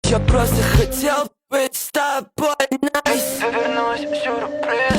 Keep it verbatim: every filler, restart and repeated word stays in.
Я просто хотел быть с тобой, nice. Я вернусь, сюрприз.